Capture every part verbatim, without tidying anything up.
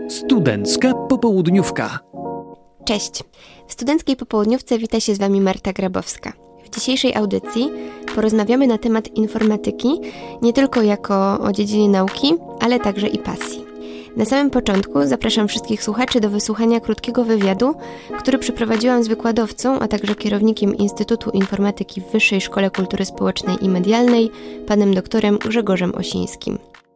Studencka popołudniówka. Cześć. W Studenckiej Popołudniówce wita się z Wami Marta Grabowska. W dzisiejszej audycji porozmawiamy na temat informatyki, nie tylko jako o dziedzinie nauki, ale także i pasji. Na samym początku zapraszam wszystkich słuchaczy do wysłuchania krótkiego wywiadu, który przeprowadziłam z wykładowcą, a także kierownikiem Instytutu Informatyki w Wyższej Szkole Kultury Społecznej i Medialnej, panem doktorem Grzegorzem Osińskim.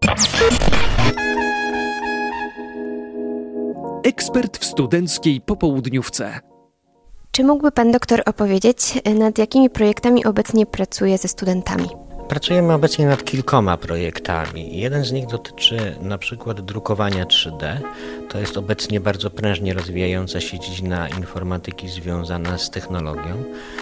Ekspert w Studenckiej Popołudniówce. Czy mógłby pan doktor opowiedzieć, nad jakimi projektami obecnie pracuje ze studentami? Pracujemy obecnie nad kilkoma projektami. Jeden z nich dotyczy na przykład drukowania trzy D. To jest obecnie bardzo prężnie rozwijająca się dziedzina informatyki związana z technologią.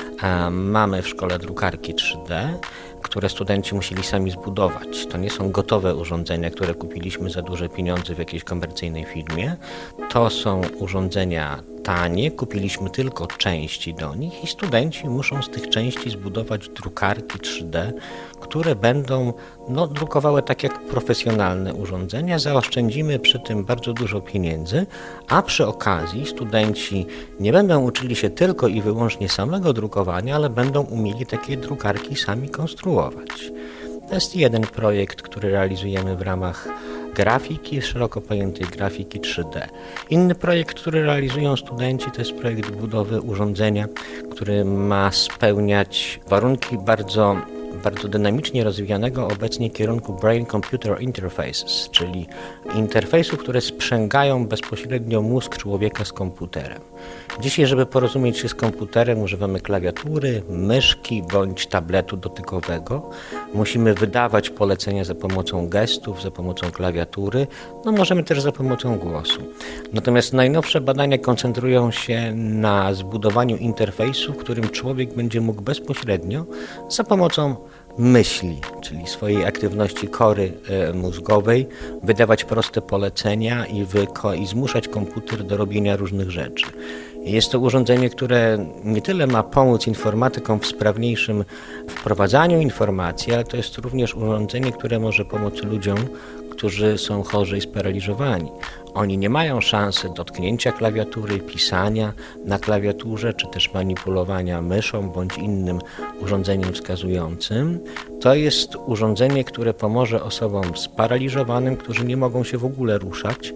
A mamy w szkole drukarki trzy D, które studenci musieli sami zbudować. To nie są gotowe urządzenia, które kupiliśmy za duże pieniądze w jakiejś komercyjnej firmie. To są urządzenia tanie, kupiliśmy tylko części do nich i studenci muszą z tych części zbudować drukarki trzy D, które będą no, drukowały tak jak profesjonalne urządzenia. Zaoszczędzimy przy tym bardzo dużo pieniędzy, a przy okazji studenci nie będą uczyli się tylko i wyłącznie samego drukowania, ale będą umieli takie drukarki sami konstruować. To jest jeden projekt, który realizujemy w ramach grafiki, szeroko pojętej grafiki trzy D. Inny projekt, który realizują studenci, to jest projekt budowy urządzenia, który ma spełniać warunki bardzo, bardzo dynamicznie rozwijanego obecnie kierunku Brain-Computer Interfaces, czyli interfejsów, które sprzęgają bezpośrednio mózg człowieka z komputerem. Dzisiaj, żeby porozumieć się z komputerem, używamy klawiatury, myszki bądź tabletu dotykowego. Musimy wydawać polecenia za pomocą gestów, za pomocą klawiatury, no możemy też za pomocą głosu. Natomiast najnowsze badania koncentrują się na zbudowaniu interfejsu, w którym człowiek będzie mógł bezpośrednio za pomocą myśli, czyli swojej aktywności kory e, mózgowej, wydawać proste polecenia i, wyko- i zmuszać komputer do robienia różnych rzeczy. Jest to urządzenie, które nie tyle ma pomóc informatykom w sprawniejszym wprowadzaniu informacji, ale to jest również urządzenie, które może pomóc ludziom, którzy są chorzy i sparaliżowani. Oni nie mają szansy dotknięcia klawiatury, pisania na klawiaturze, czy też manipulowania myszą bądź innym urządzeniem wskazującym. To jest urządzenie, które pomoże osobom sparaliżowanym, którzy nie mogą się w ogóle ruszać,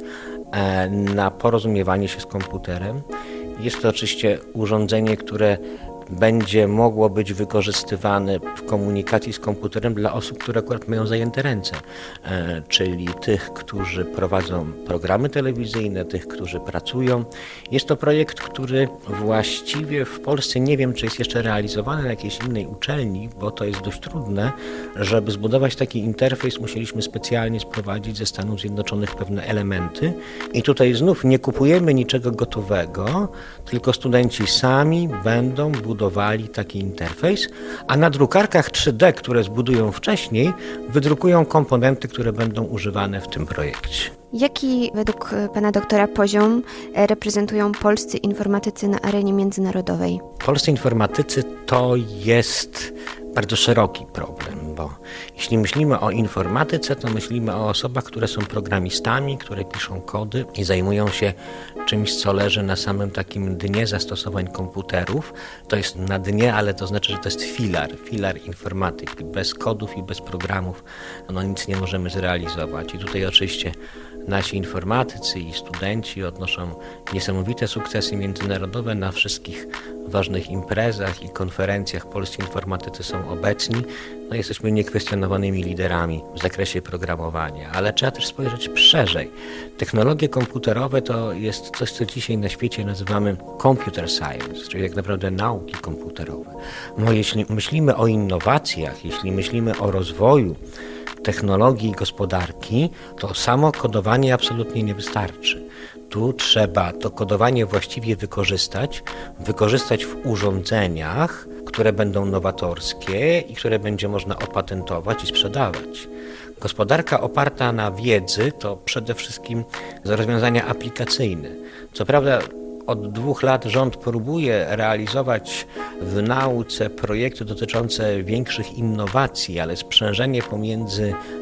na porozumiewanie się z komputerem. Jest to oczywiście urządzenie, które będzie mogło być wykorzystywane w komunikacji z komputerem dla osób, które akurat mają zajęte ręce, e, czyli tych, którzy prowadzą programy telewizyjne, tych, którzy pracują. Jest to projekt, który właściwie w Polsce nie wiem, czy jest jeszcze realizowany na jakiejś innej uczelni, bo to jest dość trudne. Żeby zbudować taki interfejs, musieliśmy specjalnie sprowadzić ze Stanów Zjednoczonych pewne elementy i tutaj znów nie kupujemy niczego gotowego, tylko studenci sami będą budować budowali taki interfejs, a na drukarkach trzy D, które zbudują wcześniej, wydrukują komponenty, które będą używane w tym projekcie. Jaki według pana doktora poziom reprezentują polscy informatycy na arenie międzynarodowej? Polscy informatycy to jest bardzo szeroki problem, bo jeśli myślimy o informatyce, to myślimy o osobach, które są programistami, które piszą kody i zajmują się czymś, co leży na samym takim dnie zastosowań komputerów. To jest na dnie, ale to znaczy, że to jest filar, filar informatyki. Bez kodów i bez programów no nic nie możemy zrealizować. I tutaj oczywiście nasi informatycy i studenci odnoszą niesamowite sukcesy międzynarodowe na wszystkich ważnych imprezach i konferencjach. Polscy informatycy są obecni. No, jesteśmy niekwestionowanymi liderami w zakresie programowania, ale trzeba też spojrzeć szerzej. Technologie komputerowe to jest coś, co dzisiaj na świecie nazywamy computer science, czyli tak naprawdę nauki komputerowe. No, jeśli myślimy o innowacjach, jeśli myślimy o rozwoju technologii i gospodarki, to samo kodowanie absolutnie nie wystarczy. Tu trzeba to kodowanie właściwie wykorzystać, wykorzystać w urządzeniach, które będą nowatorskie i które będzie można opatentować i sprzedawać. Gospodarka oparta na wiedzy to przede wszystkim rozwiązania aplikacyjne. Co prawda od dwóch lat rząd próbuje realizować w nauce projekty dotyczące większych innowacji, ale sprzężenie pomiędzy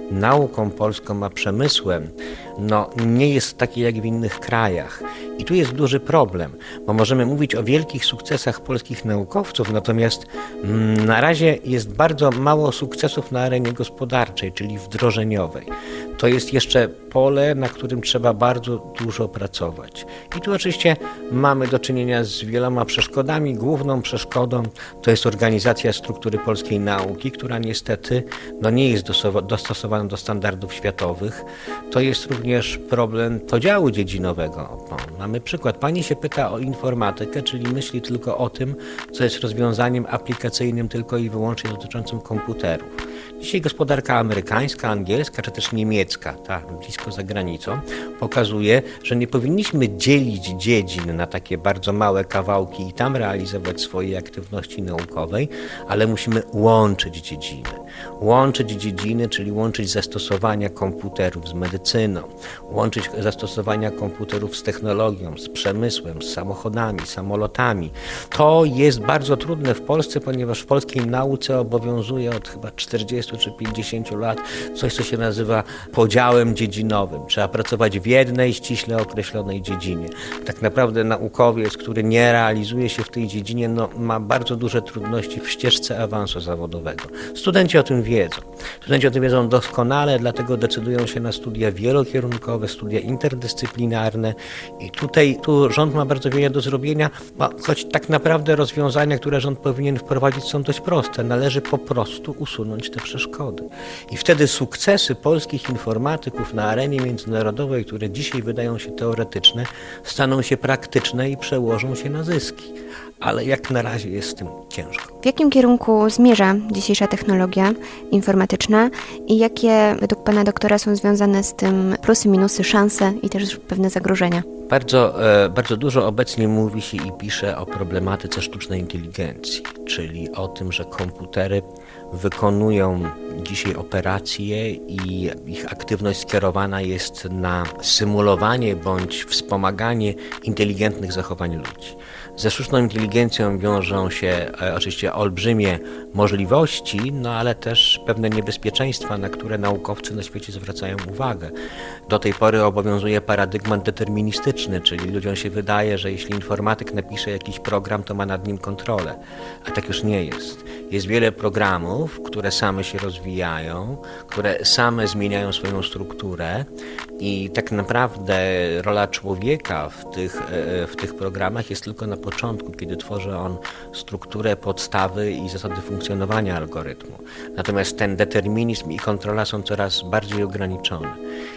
nauką polską a przemysłem, no nie jest taki jak w innych krajach. I tu jest duży problem, bo możemy mówić o wielkich sukcesach polskich naukowców, natomiast mm, na razie jest bardzo mało sukcesów na arenie gospodarczej, czyli wdrożeniowej. To jest jeszcze pole, na którym trzeba bardzo dużo pracować. I tu oczywiście mamy do czynienia z wieloma przeszkodami. Główną przeszkodą to jest organizacja struktury polskiej nauki, która niestety no, nie jest dostosowana do standardów światowych. To jest również problem podziału dziedzinowego. No, mamy przykład. Pani się pyta o informatykę, czyli myśli tylko o tym, co jest rozwiązaniem aplikacyjnym tylko i wyłącznie dotyczącym komputerów. Dzisiaj gospodarka amerykańska, angielska czy też niemiecka, ta blisko za granicą, pokazuje, że nie powinniśmy dzielić dziedzin na takie bardzo małe kawałki i tam realizować swojej aktywności naukowej, ale musimy łączyć dziedziny. Łączyć dziedziny, czyli łączyć zastosowania komputerów z medycyną, łączyć zastosowania komputerów z technologią, z przemysłem, z samochodami, samolotami. To jest bardzo trudne w Polsce, ponieważ w polskiej nauce obowiązuje od chyba czterdziestu czy pięćdziesięciu lat coś, co się nazywa podziałem dziedzinowym. Trzeba pracować w jednej ściśle określonej dziedzinie. Tak naprawdę naukowiec, który nie realizuje się w tej dziedzinie, no, ma bardzo duże trudności w ścieżce awansu zawodowego. Studenci o tym wiedzą. Studenci o tym wiedzą doskonale, dlatego decydują się na studia wielokierunkowe, studia interdyscyplinarne i tutaj tu rząd ma bardzo wiele do zrobienia, bo choć tak naprawdę rozwiązania, które rząd powinien wprowadzić, są dość proste. Należy po prostu usunąć te przeszkody. I wtedy sukcesy polskich informatyków na arenie międzynarodowej, które dzisiaj wydają się teoretyczne, staną się praktyczne i przełożą się na zyski. Ale jak na razie jest z tym ciężko. W jakim kierunku zmierza dzisiejsza technologia informatyczna i jakie według pana doktora są związane z tym plusy, minusy, szanse i też pewne zagrożenia? Bardzo, bardzo dużo obecnie mówi się i pisze o problematyce sztucznej inteligencji, czyli o tym, że komputery wykonują dzisiaj operacje i ich aktywność skierowana jest na symulowanie bądź wspomaganie inteligentnych zachowań ludzi. Ze sztuczną inteligencją wiążą się e, oczywiście olbrzymie możliwości, no ale też pewne niebezpieczeństwa, na które naukowcy na świecie zwracają uwagę. Do tej pory obowiązuje paradygmat deterministyczny, czyli ludziom się wydaje, że jeśli informatyk napisze jakiś program, to ma nad nim kontrolę, a tak już nie jest. Jest wiele programów, które same się rozwijają, które same zmieniają swoją strukturę i tak naprawdę rola człowieka w tych, w tych programach jest tylko na początku, kiedy tworzy on strukturę, podstawy i zasady funkcjonowania algorytmu. Natomiast ten determinizm i kontrola są coraz bardziej ograniczone.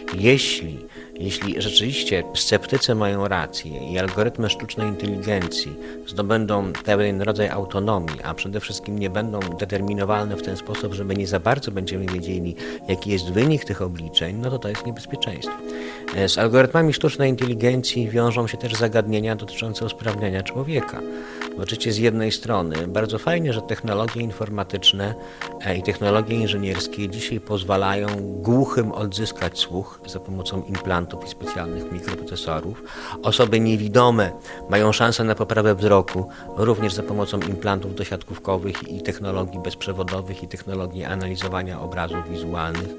Jeśli, jeśli rzeczywiście sceptycy mają rację i algorytmy sztucznej inteligencji zdobędą pewien rodzaj autonomii, a przede wszystkim nie będą determinowalne w ten sposób, że my nie za bardzo będziemy wiedzieli, jaki jest wynik tych obliczeń, no to to jest niebezpieczeństwo. Z algorytmami sztucznej inteligencji wiążą się też zagadnienia dotyczące usprawniania człowieka. Bo oczywiście z jednej strony bardzo fajnie, że technologie informatyczne i technologie inżynierskie dzisiaj pozwalają głuchym odzyskać słuch za pomocą implantów i specjalnych mikroprocesorów. Osoby niewidome mają szansę na poprawę wzroku również za pomocą implantów dosiadkówkowych i technologii bezprzewodowych i technologii analizowania obrazów wizualnych.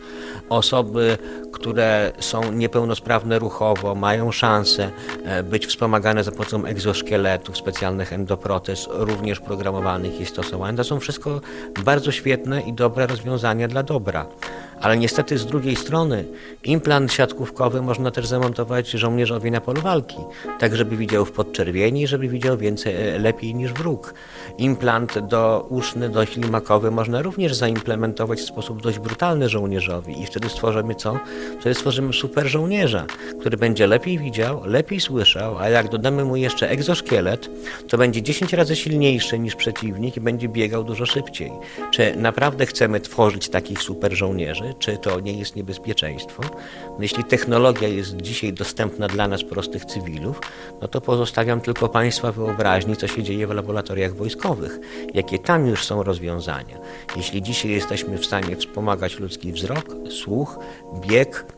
Osoby, które są niepełnosprawne ruchowo, mają szansę być wspomagane za pomocą egzoszkieletów, specjalnych endoprotez, również programowanych i stosowanych. To są wszystko bardzo świetne i dobre rozwiązania dla dobra. Ale niestety z drugiej strony implant siatkówkowy można też zamontować żołnierzowi na polu walki, tak żeby widział w podczerwieni, żeby widział więcej, lepiej niż wróg. Implant do uszny, do ślimakowy można również zaimplementować w sposób dość brutalny żołnierzowi i wtedy stworzymy co? Wtedy stworzymy super żołnierza, który będzie lepiej widział, lepiej słyszał, a jak dodamy mu jeszcze egzoszkielet, to będzie dziesięć razy silniejszy niż przeciwnik i będzie biegał dużo szybciej. Czy naprawdę chcemy tworzyć takich super żołnierzy? Czy to nie jest niebezpieczeństwo? No jeśli technologia jest dzisiaj dostępna dla nas, prostych cywilów, no to pozostawiam tylko Państwa wyobraźni, co się dzieje w laboratoriach wojskowych, jakie tam już są rozwiązania. Jeśli dzisiaj jesteśmy w stanie wspomagać ludzki wzrok, słuch, bieg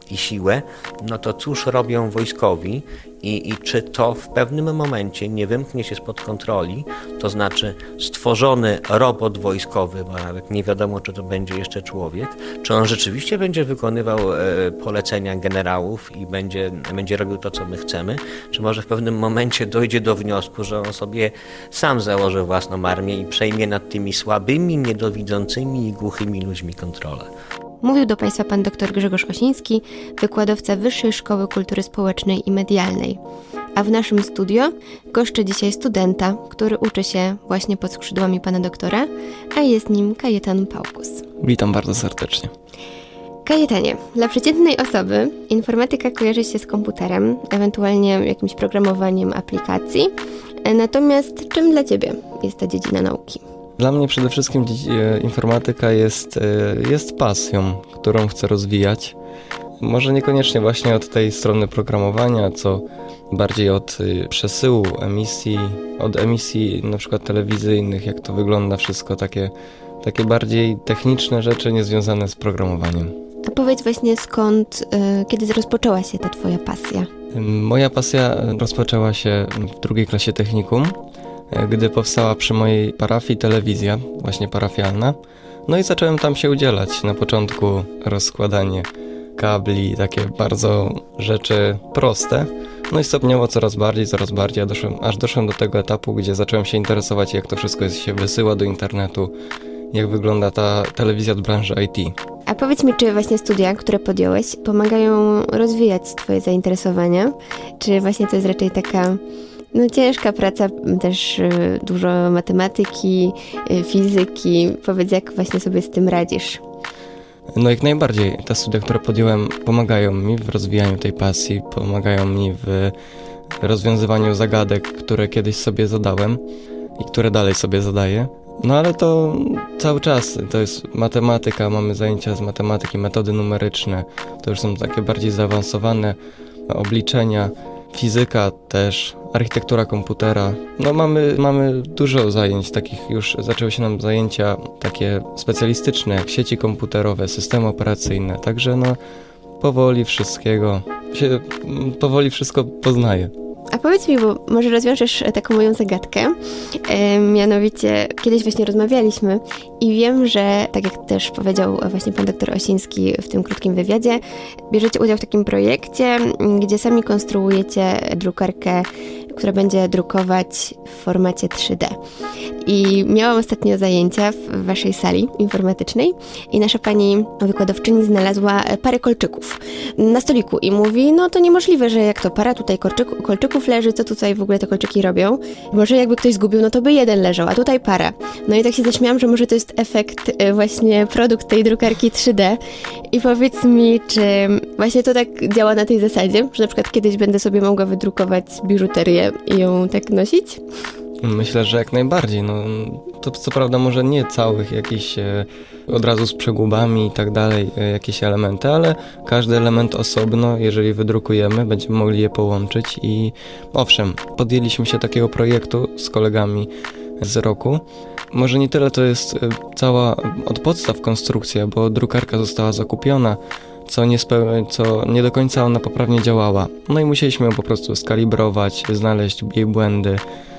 i siłę, no to cóż robią wojskowi i, i czy to w pewnym momencie nie wymknie się spod kontroli, to znaczy stworzony robot wojskowy, bo nawet nie wiadomo, czy to będzie jeszcze człowiek, czy on rzeczywiście będzie wykonywał e, polecenia generałów i będzie, będzie robił to, co my chcemy, czy może w pewnym momencie dojdzie do wniosku, że on sobie sam założy własną armię i przejmie nad tymi słabymi, niedowidzącymi i głuchymi ludźmi kontrolę. Mówił do Państwa pan dr Grzegorz Osiński, wykładowca Wyższej Szkoły Kultury Społecznej i Medialnej. A w naszym studio goszczę dzisiaj studenta, który uczy się właśnie pod skrzydłami pana doktora, a jest nim Kajetan Pałkus. Witam bardzo serdecznie. Kajetanie, dla przeciętnej osoby informatyka kojarzy się z komputerem, ewentualnie jakimś programowaniem aplikacji. Natomiast czym dla Ciebie jest ta dziedzina nauki? Dla mnie przede wszystkim informatyka jest, jest pasją, którą chcę rozwijać. Może niekoniecznie właśnie od tej strony programowania, co bardziej od przesyłu emisji, od emisji na przykład telewizyjnych, jak to wygląda wszystko, takie, takie bardziej techniczne rzeczy niezwiązane z programowaniem. A powiedz właśnie skąd, kiedy rozpoczęła się ta Twoja pasja? Moja pasja rozpoczęła się w drugiej klasie technikum, gdy powstała przy mojej parafii telewizja, właśnie parafialna. No i zacząłem tam się udzielać. Na początku rozkładanie kabli, takie bardzo rzeczy proste. No i stopniowo coraz bardziej, coraz bardziej, doszłem, aż doszłem do tego etapu, gdzie zacząłem się interesować, jak to wszystko się wysyła do internetu, jak wygląda ta telewizja od branży I T. A powiedz mi, czy właśnie studia, które podjąłeś, pomagają rozwijać Twoje zainteresowania? Czy właśnie to jest raczej taka no, ciężka praca, też y, dużo matematyki, y, fizyki? Powiedz, jak właśnie sobie z tym radzisz? No jak najbardziej. Te studia, które podjąłem, pomagają mi w rozwijaniu tej pasji, pomagają mi w rozwiązywaniu zagadek, które kiedyś sobie zadałem i które dalej sobie zadaję. No ale to cały czas, to jest matematyka, mamy zajęcia z matematyki, metody numeryczne, to już są takie bardziej zaawansowane obliczenia, fizyka też, architektura komputera. No mamy, mamy dużo zajęć, takich już zaczęły się nam zajęcia takie specjalistyczne, jak sieci komputerowe, systemy operacyjne, także no powoli wszystkiego, się, powoli wszystko poznaję. A powiedz mi, bo może rozwiążesz taką moją zagadkę, e, mianowicie kiedyś właśnie rozmawialiśmy i wiem, że tak jak też powiedział właśnie pan doktor Osiński w tym krótkim wywiadzie, bierzecie udział w takim projekcie, gdzie sami konstruujecie drukarkę, która będzie drukować w formacie trzy D. I miałam ostatnio zajęcia w waszej sali informatycznej i nasza pani wykładowczyni znalazła parę kolczyków na stoliku i mówi, no to niemożliwe, że jak to para tutaj kolczyku, kolczyków leży, co tutaj w ogóle te kolczyki robią? Może jakby ktoś zgubił, no to by jeden leżał, a tutaj para. No i tak się zaśmiałam, że może to jest efekt, właśnie produkt tej drukarki trzy D. I powiedz mi, czy właśnie to tak działa na tej zasadzie, że na przykład kiedyś będę sobie mogła wydrukować biżuterię i ją tak nosić? Myślę, że jak najbardziej. No, to co prawda może nie całych jakichś e, od razu z przegubami i tak dalej, e, jakieś elementy, ale każdy element osobno, jeżeli wydrukujemy, będziemy mogli je połączyć i owszem, podjęliśmy się takiego projektu z kolegami z roku. Może nie tyle to jest e, cała od podstaw konstrukcja, bo drukarka została zakupiona, co nie, speł- co nie do końca ona poprawnie działała. No i musieliśmy ją po prostu skalibrować, znaleźć jej błędy,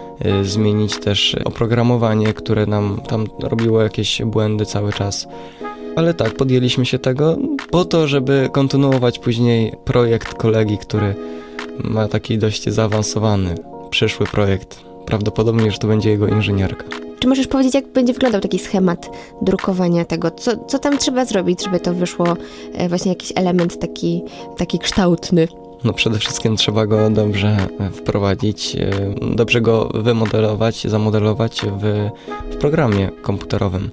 zmienić też oprogramowanie, które nam tam robiło jakieś błędy cały czas. Ale tak, podjęliśmy się tego po to, żeby kontynuować później projekt kolegi, który ma taki dość zaawansowany przyszły projekt. Prawdopodobnie już to będzie jego inżynierka. Czy możesz powiedzieć, jak będzie wyglądał taki schemat drukowania tego? Co, co tam trzeba zrobić, żeby to wyszło właśnie jakiś element taki, taki kształtny? No przede wszystkim trzeba go dobrze wprowadzić, dobrze go wymodelować, zamodelować w, w programie komputerowym.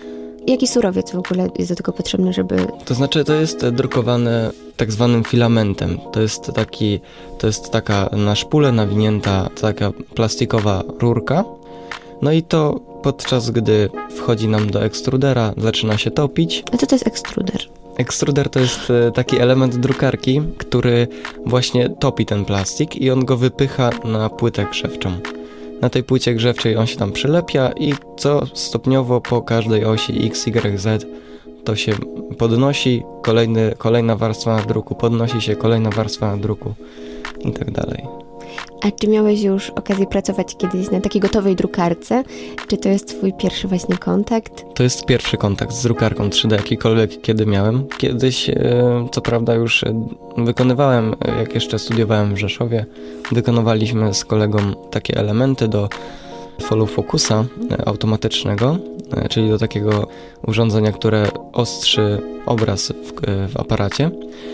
Jaki surowiec w ogóle jest do tego potrzebny, żeby... To znaczy to jest drukowane tak zwanym filamentem. To jest taki, to jest taka na szpulę nawinięta taka plastikowa rurka. No i to podczas gdy wchodzi nam do ekstrudera, zaczyna się topić. A co to jest ekstruder? Ekstruder to jest taki element drukarki, który właśnie topi ten plastik i on go wypycha na płytę grzewczą. Na tej płycie grzewczej on się tam przylepia i co stopniowo po każdej osi X, Y, Z to się podnosi, kolejny, kolejna warstwa druku, podnosi się kolejna warstwa druku i tak dalej. A czy miałeś już okazję pracować kiedyś na takiej gotowej drukarce? Czy to jest twój pierwszy właśnie kontakt? To jest pierwszy kontakt z drukarką trzy D, jakikolwiek kiedy miałem. Kiedyś, co prawda już wykonywałem, jak jeszcze studiowałem w Rzeszowie, wykonywaliśmy z kolegą takie elementy do follow focusa automatycznego, czyli do takiego urządzenia, które ostrzy obraz w, w aparacie.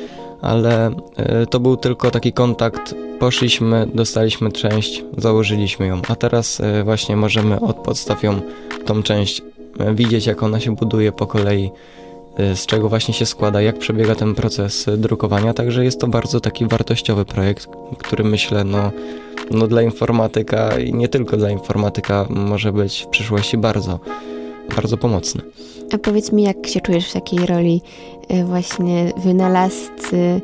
Ale to był tylko taki kontakt, poszliśmy, dostaliśmy część, założyliśmy ją, a teraz właśnie możemy od podstaw ją, tą część widzieć, jak ona się buduje po kolei, z czego właśnie się składa, jak przebiega ten proces drukowania, także jest to bardzo taki wartościowy projekt, który myślę, no, no dla informatyka i nie tylko dla informatyka może być w przyszłości bardzo, bardzo pomocny. A powiedz mi, jak się czujesz w takiej roli właśnie wynalazcy,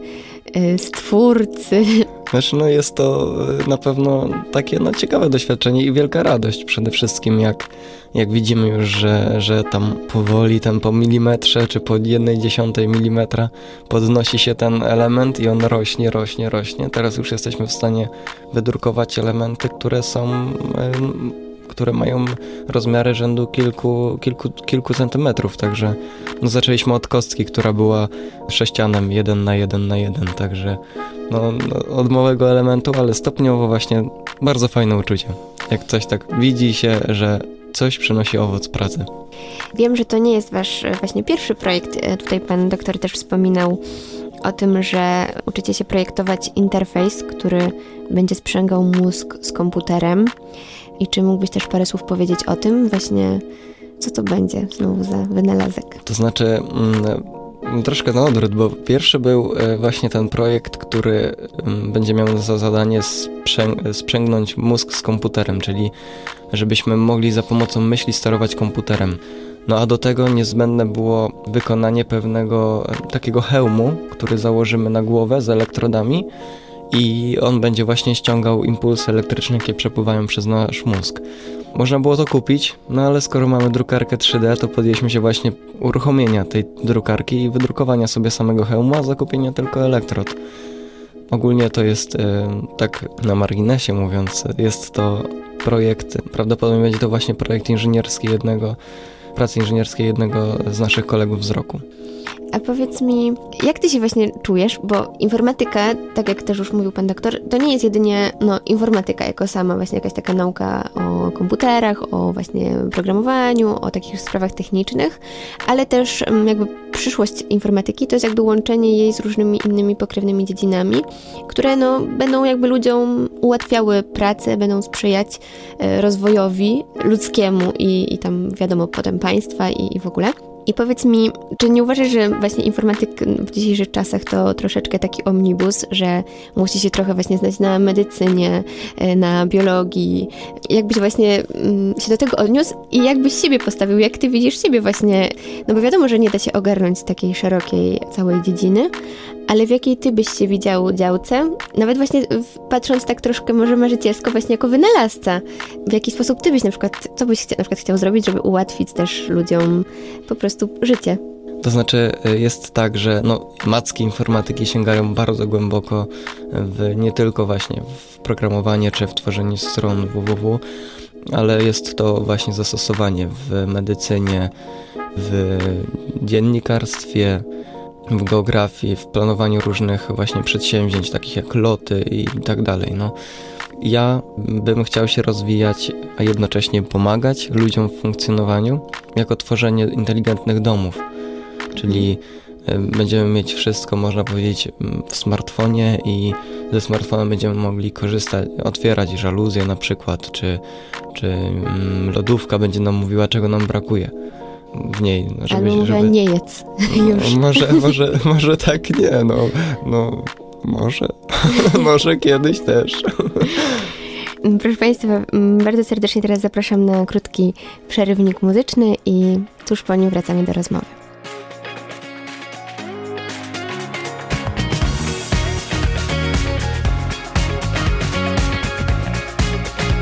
stwórcy? Znaczy, no jest to na pewno takie no, ciekawe doświadczenie i wielka radość przede wszystkim, jak, jak widzimy już, że, że tam powoli, tam po milimetrze czy po jednej dziesiątej milimetra podnosi się ten element i on rośnie, rośnie, rośnie. Teraz już jesteśmy w stanie wydrukować elementy, które są... które mają rozmiary rzędu kilku, kilku, kilku centymetrów, także no, zaczęliśmy od kostki, która była sześcianem jeden na jeden na jeden, także no, no, od małego elementu, ale stopniowo właśnie bardzo fajne uczucie, jak coś tak widzi się, że coś przynosi owoc pracy. Wiem, że to nie jest wasz właśnie pierwszy projekt, tutaj pan doktor też wspominał o tym, że uczycie się projektować interfejs, który będzie sprzęgał mózg z komputerem. I czy mógłbyś też parę słów powiedzieć o tym właśnie, co to będzie znowu za wynalazek? To znaczy mm, troszkę na odwrót, bo pierwszy był właśnie ten projekt, który będzie miał za zadanie sprzę- sprzęgnąć mózg z komputerem, czyli żebyśmy mogli za pomocą myśli sterować komputerem. No a do tego niezbędne było wykonanie pewnego takiego hełmu, który założymy na głowę z elektrodami, i on będzie właśnie ściągał impulsy elektryczne, jakie przepływają przez nasz mózg. Można było to kupić, no ale skoro mamy drukarkę trzy D, to podjęliśmy się właśnie uruchomienia tej drukarki i wydrukowania sobie samego hełmu, a zakupienia tylko elektrod. Ogólnie to jest, tak na marginesie mówiąc, jest to projekt, prawdopodobnie będzie to właśnie projekt inżynierski jednego, pracy inżynierskiej jednego z naszych kolegów z roku. A powiedz mi, jak ty się właśnie czujesz, bo informatyka, tak jak też już mówił pan doktor, to nie jest jedynie no, informatyka jako sama, właśnie jakaś taka nauka o komputerach, o właśnie programowaniu, o takich sprawach technicznych, ale też jakby przyszłość informatyki to jest jakby łączenie jej z różnymi innymi pokrewnymi dziedzinami, które no, będą jakby ludziom ułatwiały pracę, będą sprzyjać rozwojowi ludzkiemu i, i tam wiadomo potem państwa i, i w ogóle. I powiedz mi, czy nie uważasz, że właśnie informatyk w dzisiejszych czasach to troszeczkę taki omnibus, że musi się trochę właśnie znać na medycynie, na biologii, jakbyś właśnie się do tego odniósł i jakbyś siebie postawił, jak ty widzisz siebie właśnie, no bo wiadomo, że nie da się ogarnąć takiej szerokiej całej dziedziny, ale w jakiej ty byś się widział działce, nawet właśnie patrząc tak troszkę może marzycielsko właśnie jako wynalazca, w jaki sposób ty byś na przykład, co byś chcia, na przykład chciał zrobić, żeby ułatwić też ludziom po prostu życie? To znaczy jest tak, że no, macki informatyki sięgają bardzo głęboko w, nie tylko właśnie w programowanie czy w tworzenie stron www, ale jest to właśnie zastosowanie w medycynie, w dziennikarstwie, w geografii, w planowaniu różnych właśnie przedsięwzięć, takich jak loty i tak dalej. No, ja bym chciał się rozwijać, a jednocześnie pomagać ludziom w funkcjonowaniu, jako tworzenie inteligentnych domów. Czyli będziemy mieć wszystko, można powiedzieć, w smartfonie i ze smartfonem będziemy mogli korzystać, otwierać żaluzję na przykład, czy, czy lodówka będzie nam mówiła, czego nam brakuje w niej. Żeby, Ale może żeby... nie jedz już. No, może, może, może tak nie, no, no może, może kiedyś też. Proszę Państwa, bardzo serdecznie teraz zapraszam na krótki przerywnik muzyczny i tuż po nim wracamy do rozmowy.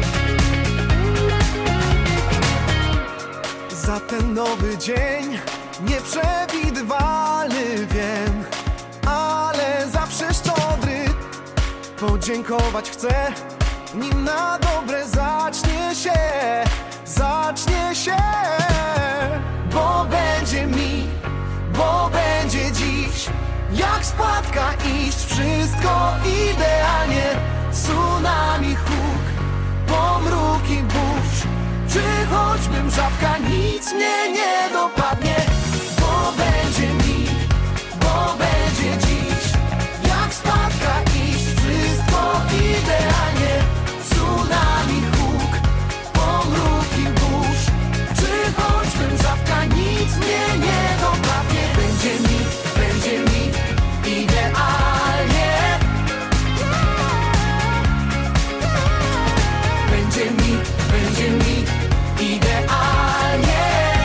Za ten nowy dzień nieprzewidywalny, wiem, ale zawsze szczodry. Podziękować chcę, nim na dobre zacznie się, zacznie się. Bo będzie mi, bo będzie dziś, jak spadka iść, wszystko idealnie. Tsunami, huk, pomruki burz, czy choćby mrzawka, nic mnie nie dopadnie. Bo będzie mi, bo będzie dziś, jak spadka iść, wszystko idealnie. Tsunami, huk, pomruki burz, czy choćby mrzawka, nic mnie nie dopadnie. Będzie mi, będzie mi idealnie. Będzie mi, będzie mi idealnie.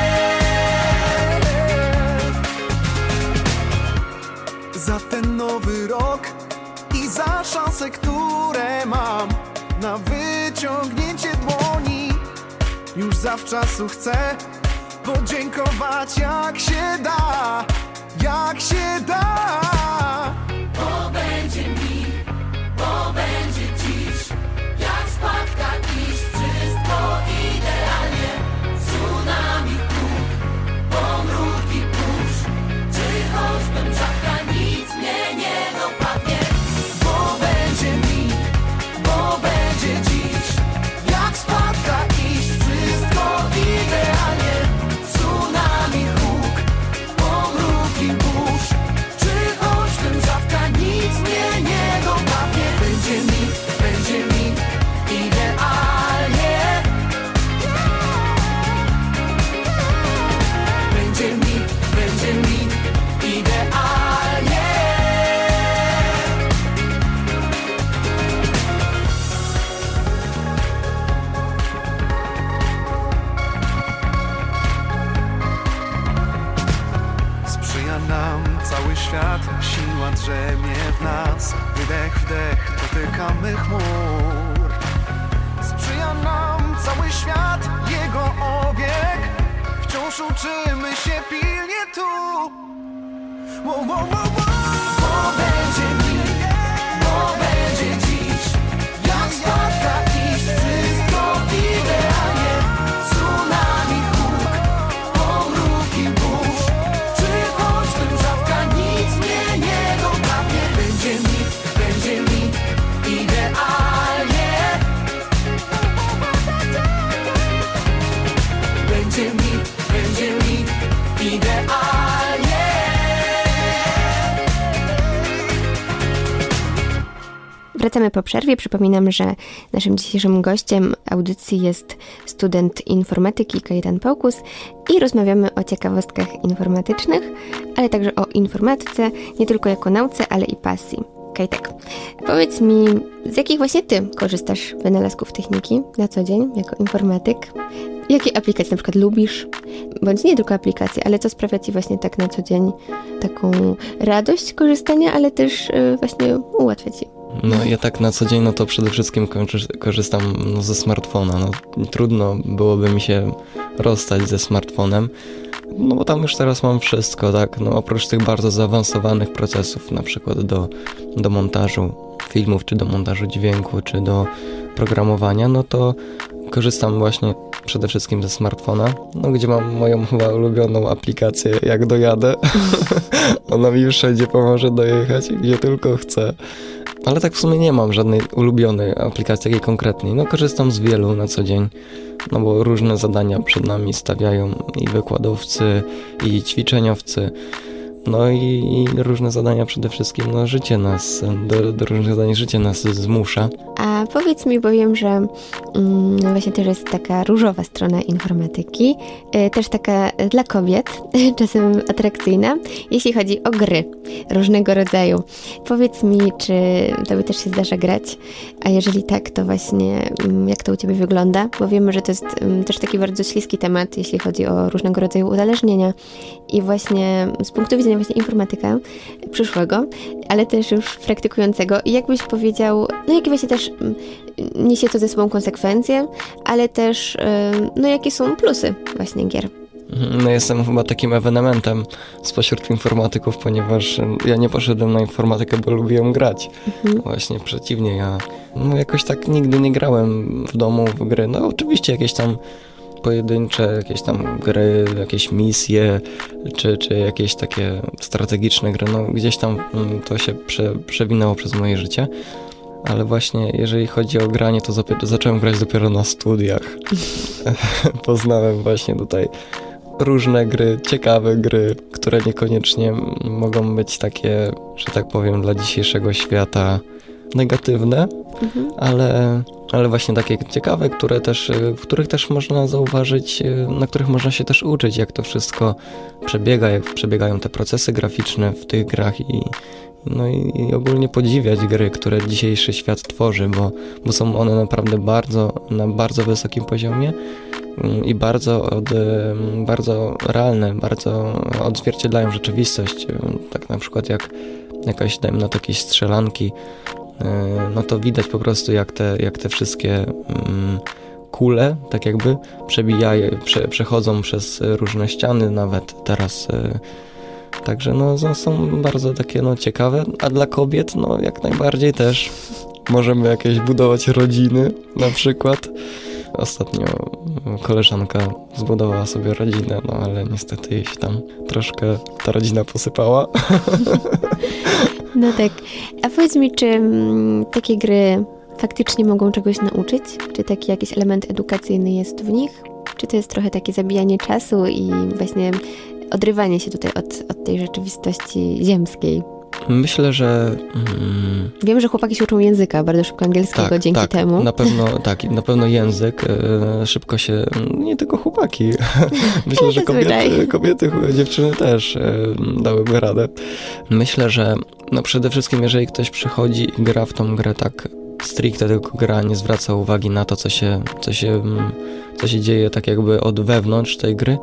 Za ten nowy rok i za szanse, które mam na wyciągnięcie dłoni, już zawczasu chcę podziękować, jak się da, jak się da. Bo będzie mi, bo będzie dziś, jak spadka iść, wszystko idealnie. Tsunami, huk, pomruki burz, czy choćby mrzawka, nic mnie nie dopadnie. Bo będzie mi, bo będzie dziś, jak spadka iść, wszystko idealnie. Tsunami, huk, pomruki burz, czy choćby mrzawka, nic mnie nie dopadnie. Będzie mi, będzie mi idealnie. Będzie mi, będzie mi idealnie. Sprzyja nam cały świat, siła drzemie w nas. Wydech, wdech, dotykamy chmur. Sprzyja nam cały świat, jego obieg. Wciąż uczymy się pilnie tu. Wo, wo, wo, wo. Bo będzie mi, bo będzie dziś, jak spadka iść, wszystko idealnie. Tsunami, huk, pomruki burz, czy choćby mrzawka, nic mnie nie dopadnie. Będzie mi, będzie mi idealnie. Będzie mi, będzie mi idealnie. Wracamy po przerwie. Przypominam, że naszym dzisiejszym gościem audycji jest student informatyki Kajetan Połkus i rozmawiamy o ciekawostkach informatycznych, ale także o informatyce, nie tylko jako nauce, ale i pasji. Kajtek, powiedz mi, z jakich właśnie ty korzystasz wynalazków techniki na co dzień jako informatyk? Jakie aplikacje na przykład lubisz? Bądź nie tylko aplikacje, ale co sprawia ci właśnie tak na co dzień taką radość korzystania, ale też yy, właśnie ułatwia ci? No ja tak na co dzień, no to przede wszystkim korzystam no, ze smartfona. No, trudno byłoby mi się rozstać ze smartfonem, no bo tam już teraz mam wszystko, tak? No oprócz tych bardzo zaawansowanych procesów, na przykład do, do montażu filmów, czy do montażu dźwięku, czy do programowania, no to korzystam właśnie przede wszystkim ze smartfona, no gdzie mam moją chyba ulubioną aplikację, jak dojadę. Ona mi wszędzie pomoże dojechać, gdzie tylko chcę. Ale tak w sumie nie mam żadnej ulubionej aplikacji, takiej konkretnej. No korzystam z wielu na co dzień, no bo różne zadania przed nami stawiają i wykładowcy, i ćwiczeniowcy. No i, i różne zadania przede wszystkim, no życie nas, do, do różnych zadań życie nas zmusza. A powiedz mi, bo wiem, że mm, właśnie też jest taka różowa strona informatyki, y, też taka dla kobiet, czasem atrakcyjna, jeśli chodzi o gry różnego rodzaju. Powiedz mi, czy tobie też się zdarza grać, a jeżeli tak, to właśnie mm, jak to u ciebie wygląda? Bo wiemy, że to jest mm, też taki bardzo śliski temat, jeśli chodzi o różnego rodzaju uzależnienia i właśnie z punktu widzenia właśnie informatyka przyszłego, ale też już praktykującego. I jakbyś powiedział, no jakie właśnie też niesie to ze sobą konsekwencje, ale też no jakie są plusy właśnie gier? No jestem chyba takim ewenementem spośród informatyków, ponieważ ja nie poszedłem na informatykę, bo lubiłem grać. Mhm. Właśnie przeciwnie, ja no jakoś tak nigdy nie grałem w domu w gry. No oczywiście jakieś tam pojedyncze, jakieś tam gry, jakieś misje, czy, czy jakieś takie strategiczne gry, no gdzieś tam to się prze, przewinęło przez moje życie. Ale właśnie jeżeli chodzi o granie, to zapi- zacząłem grać dopiero na studiach. Poznałem właśnie tutaj różne gry, ciekawe gry, które niekoniecznie mogą być takie, że tak powiem, dla dzisiejszego świata negatywne, mhm. ale, ale właśnie takie ciekawe, które też, w których też można zauważyć, na których można się też uczyć, jak to wszystko przebiega, jak przebiegają te procesy graficzne w tych grach i no i, i ogólnie podziwiać gry, które dzisiejszy świat tworzy, bo, bo są one naprawdę bardzo, na bardzo wysokim poziomie i bardzo, od, bardzo realne, bardzo odzwierciedlają rzeczywistość. Tak na przykład jak jakaś, dajmy na to jakieś strzelanki, no to widać po prostu jak te, jak te wszystkie kule tak jakby przebijają, prze, przechodzą przez różne ściany nawet teraz. Także no są bardzo takie no ciekawe, a dla kobiet no jak najbardziej też możemy jakieś budować rodziny na przykład. Ostatnio koleżanka zbudowała sobie rodzinę, no ale niestety jej się tam troszkę ta rodzina posypała. No tak. A powiedz mi, czy m, takie gry faktycznie mogą czegoś nauczyć? Czy taki jakiś element edukacyjny jest w nich? Czy to jest trochę takie zabijanie czasu i właśnie odrywanie się tutaj od, od tej rzeczywistości ziemskiej? Myślę, że... Mm, Wiem, że chłopaki się uczą języka, bardzo szybko angielskiego tak, dzięki tak, temu. Na pewno, tak, na pewno język, e, szybko się... Nie tylko chłopaki. Myślę, że kobiety, kobiety, dziewczyny też e, dałyby radę. Myślę, że no przede wszystkim, jeżeli ktoś przychodzi i gra w tą grę tak stricte tylko gra, nie zwraca uwagi na to, co się, co się, co się dzieje tak jakby od wewnątrz tej gry,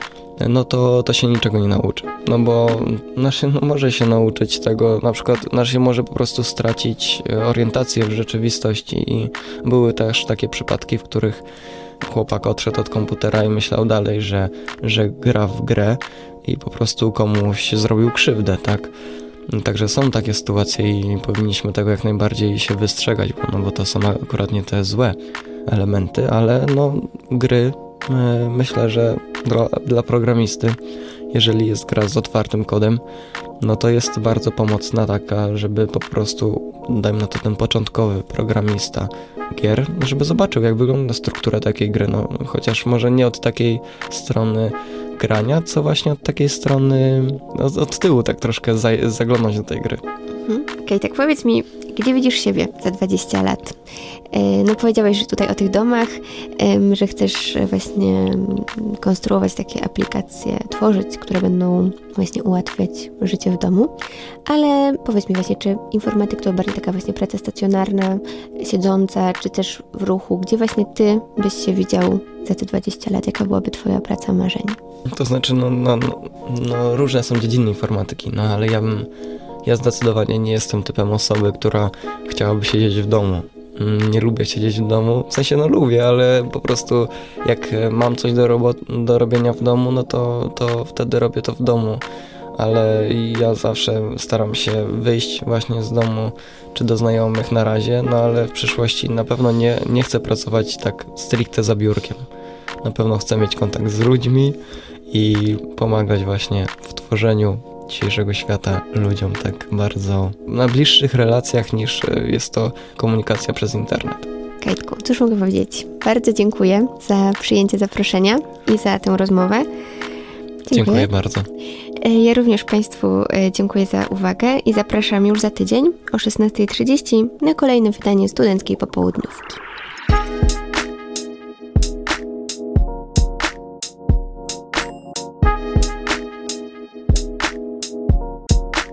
no to, to się niczego nie nauczy. No bo znaczy, no może się nauczyć tego, na przykład znaczy może po prostu stracić orientację w rzeczywistości i były też takie przypadki, w których chłopak odszedł od komputera i myślał dalej, że, że gra w grę i po prostu komuś zrobił krzywdę, tak? Także są takie sytuacje i powinniśmy tego jak najbardziej się wystrzegać, bo, no bo to są akurat nie te złe elementy, ale no gry myślę, że dla, dla programisty, jeżeli jest gra z otwartym kodem, no to jest bardzo pomocna taka, żeby po prostu, dajmy na to ten początkowy programista gier, żeby zobaczył jak wygląda struktura takiej gry, no chociaż może nie od takiej strony grania, co właśnie od takiej strony, od, od tyłu tak troszkę za, zaglądać do tej gry. Mhm. Okej, okay, tak powiedz mi, gdzie widzisz siebie za dwadzieścia lat? No powiedziałeś tutaj o tych domach, że chcesz właśnie konstruować takie aplikacje, tworzyć, które będą właśnie ułatwiać życie w domu, ale powiedz mi właśnie, czy informatyk to bardziej taka właśnie praca stacjonarna, siedząca, czy też w ruchu, gdzie właśnie ty byś się widział za te dwadzieścia lat, jaka byłaby twoja praca marzeń? To znaczy, no, no, no, no różne są dziedziny informatyki, no ale ja bym, ja zdecydowanie nie jestem typem osoby, która chciałaby siedzieć w domu. Nie lubię siedzieć w domu, w sensie no lubię, ale po prostu jak mam coś do, robot- do robienia w domu, no to, to wtedy robię to w domu, ale ja zawsze staram się wyjść właśnie z domu, czy do znajomych na razie, no ale w przyszłości na pewno nie, nie chcę pracować tak stricte za biurkiem. Na pewno chcę mieć kontakt z ludźmi i pomagać właśnie w tworzeniu dzisiejszego świata ludziom tak bardzo na bliższych relacjach niż jest to komunikacja przez internet. Kajtku, cóż mogę powiedzieć? Bardzo dziękuję za przyjęcie zaproszenia i za tę rozmowę. Dziękuję. Dziękuję bardzo. Ja również Państwu dziękuję za uwagę i zapraszam już za tydzień o szesnasta trzydzieści na kolejne wydanie Studenckiej Popołudniówki.